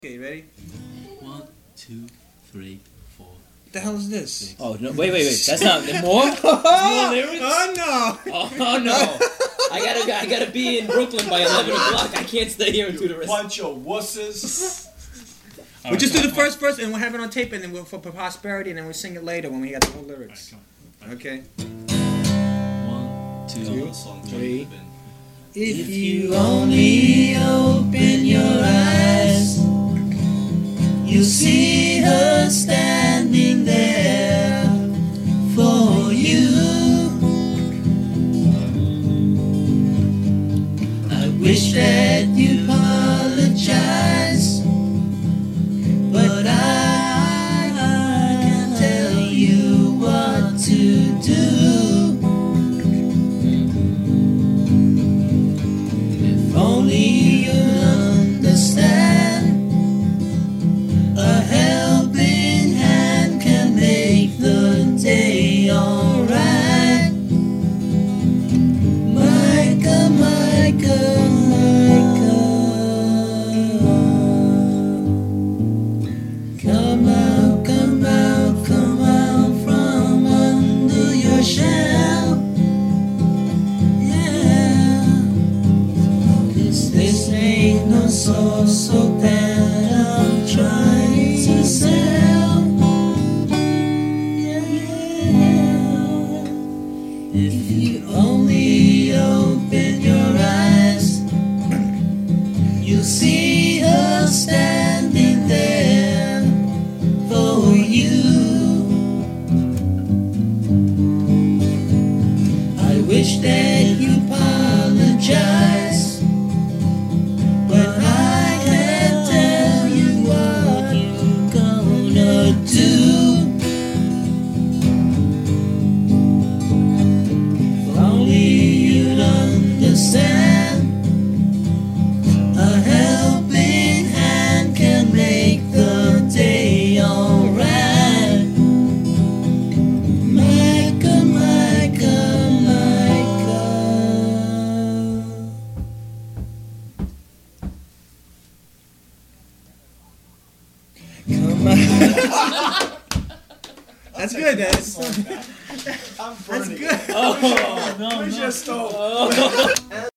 Okay, ready? 1, 2, 3, 4. What the hell is this? Oh no! Wait! That's not more. More lyrics? Oh no! Oh no! I gotta be in Brooklyn by 11 o'clock. I can't stay here and do the rest. Bunch of wusses. We'll just do the first verse and we'll have it on tape and then we'll for posterity and then we'll sing it later when we got the whole lyrics. Okay. 1, 2, 3. If you only open your eyes, you'll see her standing there for you. I wish that you'd apologize, but I can tell you what to do. If only you understand, a helping hand can make the day alright. Micah, Micah, Micah, come out, come out, come out from under your shell. Yeah, 'cause this ain't no so that I'm trying to sell. Yeah. If you only open your eyes, you'll see her standing there for you. I wish that you apologize, but I can't tell you what you're gonna do. If only you'd understand, a helping hand can make the day alright. Micah, Micah, Micah. Come on. That's good. That's I'm burning. good. Oh, no, Where's your stove?